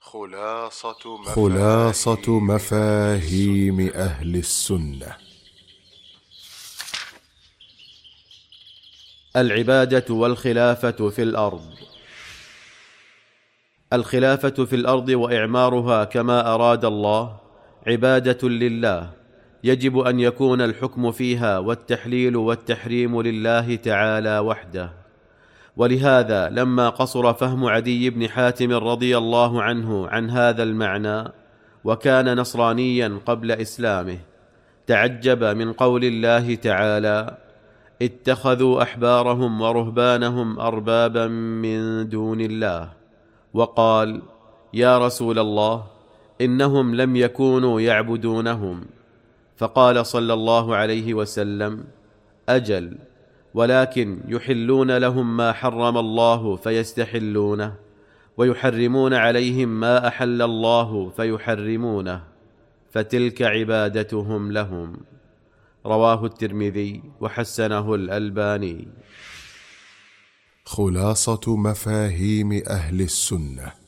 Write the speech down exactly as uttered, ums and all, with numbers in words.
خلاصة مفاهيم, خلاصة مفاهيم أهل السنة. العبادة والخلافة في الأرض. الخلافة في الأرض وإعمارها كما أراد الله عبادة لله، يجب أن يكون الحكم فيها والتحليل والتحريم لله تعالى وحده. ولهذا لما قصر فهم عدي بن حاتم رضي الله عنه عن هذا المعنى، وكان نصرانيا قبل إسلامه، تعجب من قول الله تعالى: اتخذوا أحبارهم ورهبانهم أربابا من دون الله، وقال: يا رسول الله، إنهم لم يكونوا يعبدونهم. فقال صلى الله عليه وسلم: أجل، ولكن يحلون لهم ما حرم الله فيستحلونه، ويحرمون عليهم ما أحل الله فيحرمونه، فتلك عبادتهم لهم. رواه الترمذي وحسنه الألباني. خلاصة مفاهيم أهل السنة.